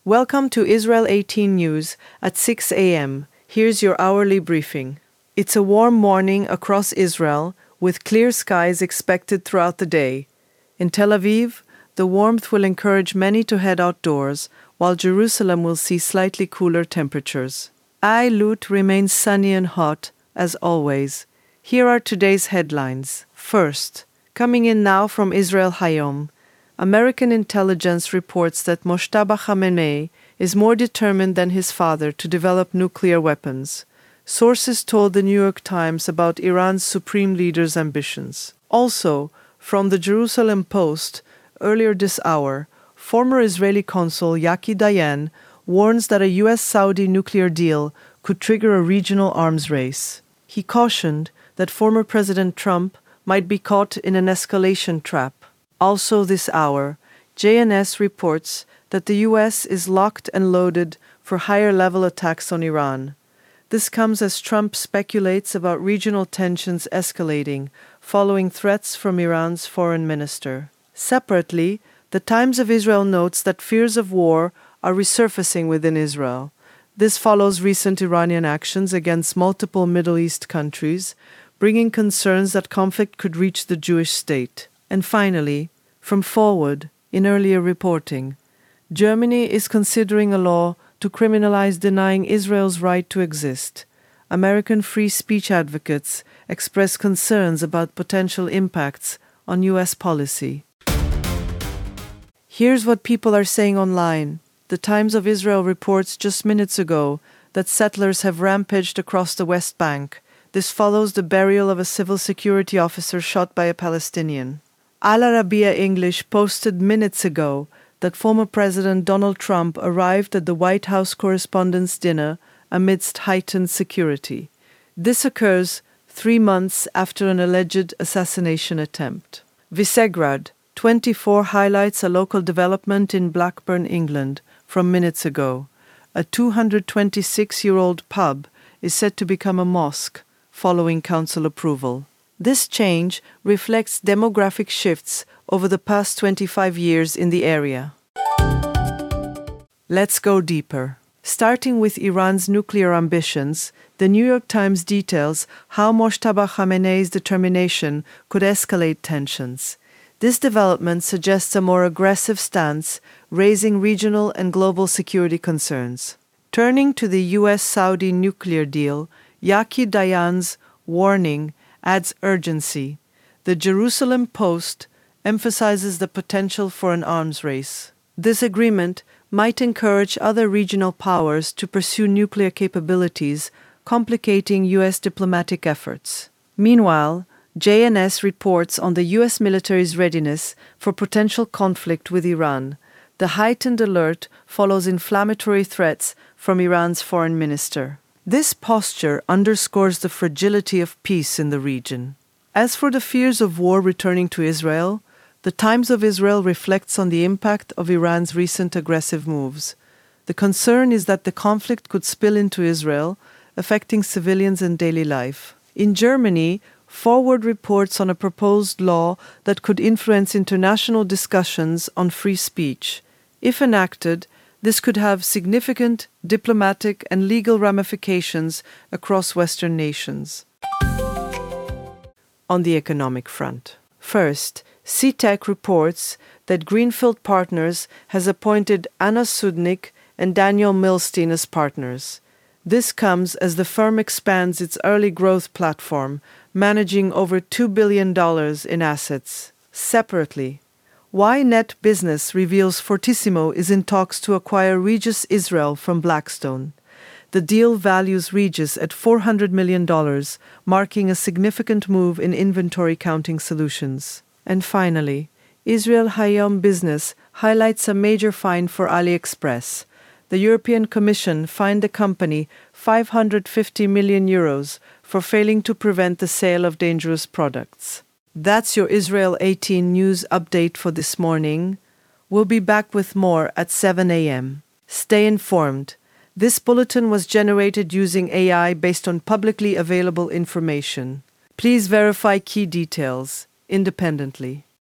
Welcome to Israel 18 News at 6 a.m. Here's your hourly briefing. It's a warm morning across Israel, with clear skies expected throughout the day. In Tel Aviv, the warmth will encourage many to head outdoors, while Jerusalem will see slightly cooler temperatures. Eilut remains sunny and hot, as always. Here are today's headlines. First, coming in now from Israel Hayom, American intelligence reports that Mojtaba Khamenei is more determined than his father to develop nuclear weapons. Sources told the New York Times about Iran's supreme leader's ambitions. Also, from the Jerusalem Post, earlier this hour, former Israeli consul Yaki Dayan warns that a U.S.-Saudi nuclear deal could trigger a regional arms race. He cautioned that former President Trump might be caught in an escalation trap. Also this hour, JNS reports that the U.S. is locked and loaded for higher-level attacks on Iran. This comes as Trump speculates about regional tensions escalating following threats from Iran's foreign minister. Separately, the Times of Israel notes that fears of war are resurfacing within Israel. This follows recent Iranian actions against multiple Middle East countries, bringing concerns that conflict could reach the Jewish state. And finally, from Forward, in earlier reporting, Germany is considering a law to criminalize denying Israel's right to exist. American free speech advocates express concerns about potential impacts on U.S. policy. Here's what people are saying online. The Times of Israel reports just minutes ago that settlers have rampaged across the West Bank. This follows the burial of a civil security officer shot by a Palestinian. Al Arabiya English posted minutes ago that former President Donald Trump arrived at the White House Correspondents' Dinner amidst heightened security. This occurs 3 months after an alleged assassination attempt. Visegrad 24 highlights a local development in Blackburn, England, from minutes ago. A 226-year-old pub is set to become a mosque following council approval. This change reflects demographic shifts over the past 25 years in the area. Let's go deeper. Starting with Iran's nuclear ambitions, the New York Times details how Mojtaba Khamenei's determination could escalate tensions. This development suggests a more aggressive stance, raising regional and global security concerns. Turning to the U.S.-Saudi nuclear deal, Yaki Dayan's warning adds urgency. The Jerusalem Post emphasizes the potential for an arms race. This agreement might encourage other regional powers to pursue nuclear capabilities, complicating U.S. diplomatic efforts. Meanwhile, JNS reports on the U.S. military's readiness for potential conflict with Iran. The heightened alert follows inflammatory threats from Iran's foreign minister. This posture underscores the fragility of peace in the region. As for the fears of war returning to Israel, the Times of Israel reflects on the impact of Iran's recent aggressive moves. The concern is that the conflict could spill into Israel, affecting civilians and daily life. In Germany, Forward reports on a proposed law that could influence international discussions on free speech. If enacted, this could have significant diplomatic and legal ramifications across Western nations. On the economic front. First, CTEC reports that Greenfield Partners has appointed Anna Sudnik and Daniel Milstein as partners. This comes as the firm expands its early growth platform, managing over $2 billion in assets. Separately, Ynet Business reveals Fortissimo is in talks to acquire Regis Israel from Blackstone. The deal values Regis at $400 million, marking a significant move in inventory counting solutions. And finally, Israel Hayom Business highlights a major fine for AliExpress. The European Commission fined the company €550 million for failing to prevent the sale of dangerous products. That's your Israel 18 news update for this morning. We'll be back with more at 7 a.m. Stay informed. This bulletin was generated using AI based on publicly available information. Please verify key details independently.